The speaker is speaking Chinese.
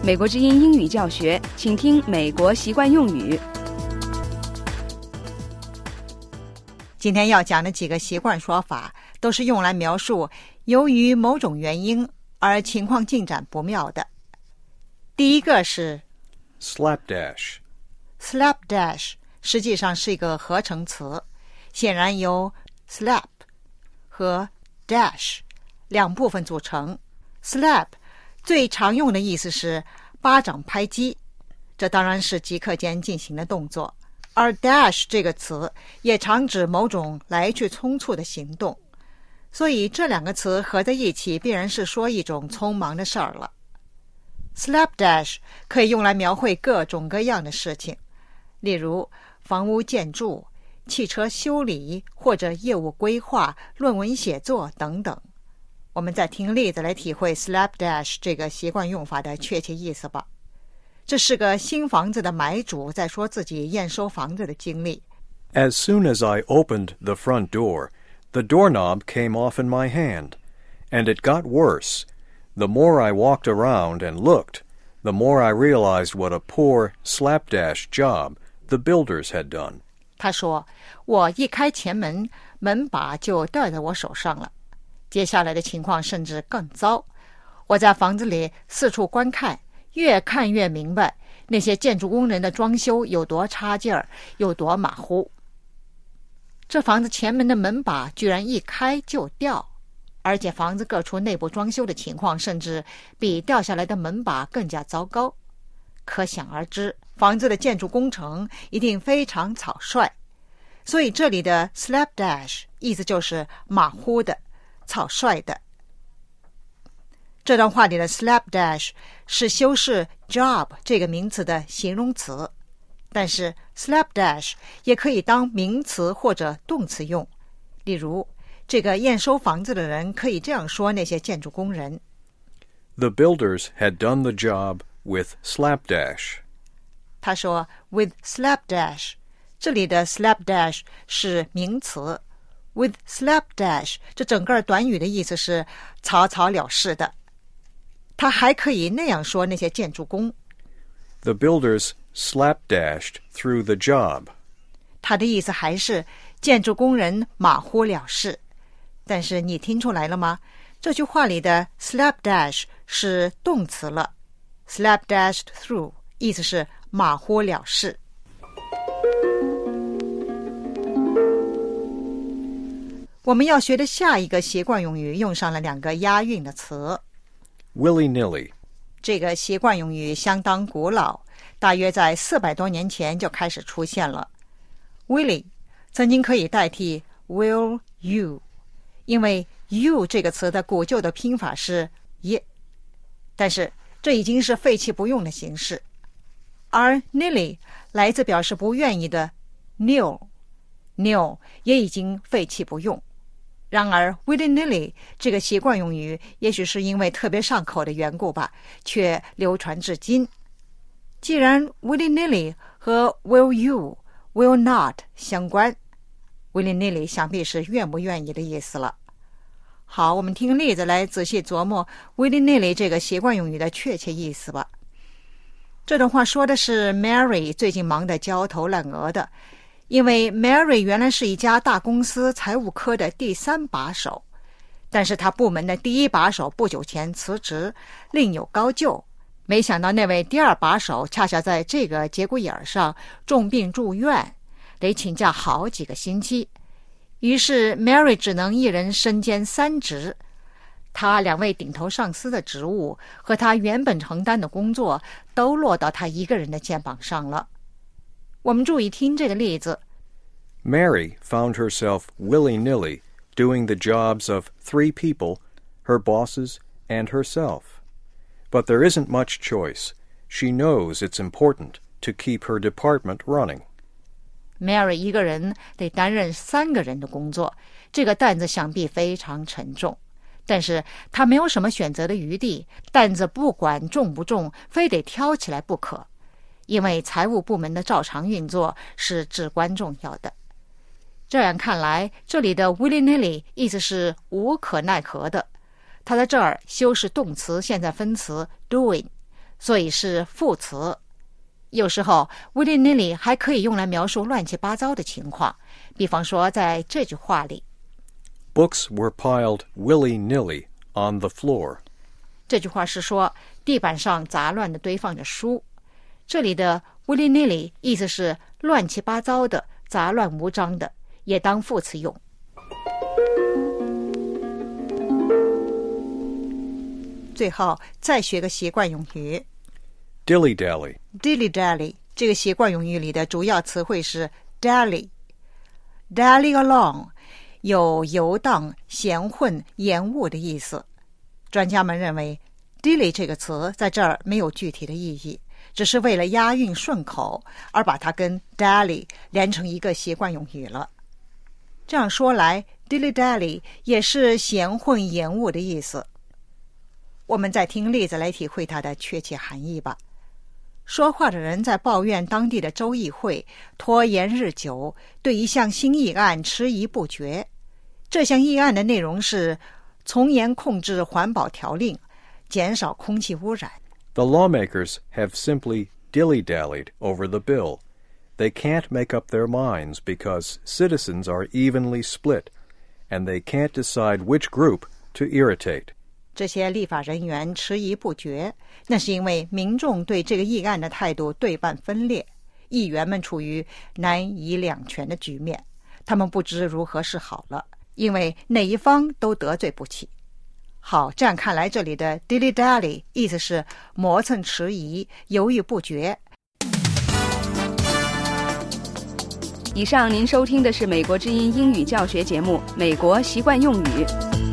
美国之音英语教学，请听美国习惯用语。 今天要讲的几个习惯说法，都是用来描述由于某种原因而情况进展不妙的。第一个是 slapdash。slapdash 实际上是一个合成词，显然由 slap 和 dash 两部分组成。slap 最常用的意思是巴掌拍击，这当然是即刻间进行的动作，而 dash 这个词也常指某种来去匆促的行动，所以这两个词合在一起必然是说一种匆忙的事儿了。slapdash 可以用来描绘各种各样的事情，例如房屋建筑、汽车修理或者业务规划、论文写作等等。我们再听例子来体会 slapdash 这个习惯用法的确切意思吧。这是个新房子的买主在说自己验收房子的经历。 As soon as I opened the front door, the doorknob came off in my hand, and it got worse. The more I walked around and looked, the more I realized what a poor slapdash job the builders had done. 他说，我一开前门，门把就掉在我手上了。接下来的情况甚至更糟，我在房子里四处观看，越看越明白那些建筑工人的装修有多差劲儿，有多马虎。这房子前门的门把居然一开就掉，而且房子各处内部装修的情况甚至比掉下来的门把更加糟糕。可想而知，房子的建筑工程一定非常草率，所以这里的 slapdash 意思就是马虎的、草率的。这段话里的 slapdash 是修饰 job 这个名词的形容词，但是 slapdash 也可以当名词或者动词用。例如，这个验收房子的人可以这样说那些建筑工人： The builders had done the job with slapdash. 他说 with slapdash， 这里的 slapdash 是名词， with slapdash 这整个短语的意思是草草了事的。他还可以那样说那些建筑工： The builders slapdashed through the job. 他的意思还是建筑工人马虎了事。但是你听出来了吗？这句话里的 slapdash 是动词了， slapdashed through 意思是马虎了事。我们要学的下一个习惯用语用上了两个押韵的词。 Willy-nilly. 这个习惯用语相当古老，大约在400多年前就开始出现了。 Willy 曾经可以代替 will you， 因为 you 这个词的古旧的拼法是 y， 但是这已经是废弃不用的形式。而 nilly 来自表示不愿意的 nil 也已经废弃不用。然而 willy-nilly 这个习惯用语也许是因为特别上口的缘故吧，却流传至今。既然 willy-nilly 和 will you will not 相关， willy-nilly 想必是愿不愿意的意思了。好，我们听例子来仔细琢磨 willy-nilly 这个习惯用语的确切意思吧。这段话说的是 Mary 最近忙得焦头烂额的，因为 Mary 原来是一家大公司财务科的第3把手，但是她部门的第1把手不久前辞职，另有高就。没想到那位第2把手恰恰在这个节骨眼上重病住院，得请假好几个星期。于是 Mary 只能一人身兼3职，她2位顶头上司的职务和她原本承担的工作都落到她一个人的肩膀上了。我们注意听这个例子。 Mary found herself willy-nilly doing the jobs of 3 people, her bosses and herself. But there isn't much choice. She knows it's important to keep her department running. Mary 一个人得担任3个人的工作，这个担子想必非常沉重。但是她没有什么选择的余地，担子不管重不重，非得挑起来不可。因为财务部门的照常运作是至关重要的。这样看来，这里的 willy-nilly 意思是无可奈何的。它在这儿修饰动词现在分词 doing， 所以是副词。有时候 willy-nilly 还可以用来描述乱七八糟的情况，比方说在这句话里 Books were piled willy-nilly on the floor. 这句话是说地板上杂乱地堆放着书。这里的 willy-nilly 意思是乱七八糟的、杂乱无章的，也当副词用。最后再学个习惯用语 Dilly-dally. dilly-dally 这个习惯用语里的主要词汇是 dally along， 有游荡、闲混、延误的意思。专家们认为 dilly 这个词在这儿没有具体的意义，只是为了押韵顺口而把它跟 dally 连成一个习惯用语了。这样说来 dilly-dally 也是闲混延误的意思。我们再听例子来体会它的确切含义吧。说话的人在抱怨当地的州议会拖延日久，对一项新议案迟疑不决。这项议案的内容是从严控制环保条令，减少空气污染。 The lawmakers have simply dilly-dallied over the bill. They can't make up their minds because citizens are evenly split, and they can't decide which group to irritate. 这些立法人员迟疑不决，那是因为民众对这个议案的态度对半分裂，议员们处于难以两全的局面，他们不知如何是好了，因为哪一方都得罪不起。好，这样看来这里的 dilly-dally 意思是磨蹭迟疑、犹豫不决。 以上您收听的是美国之音英语教学节目《美国习惯用语》。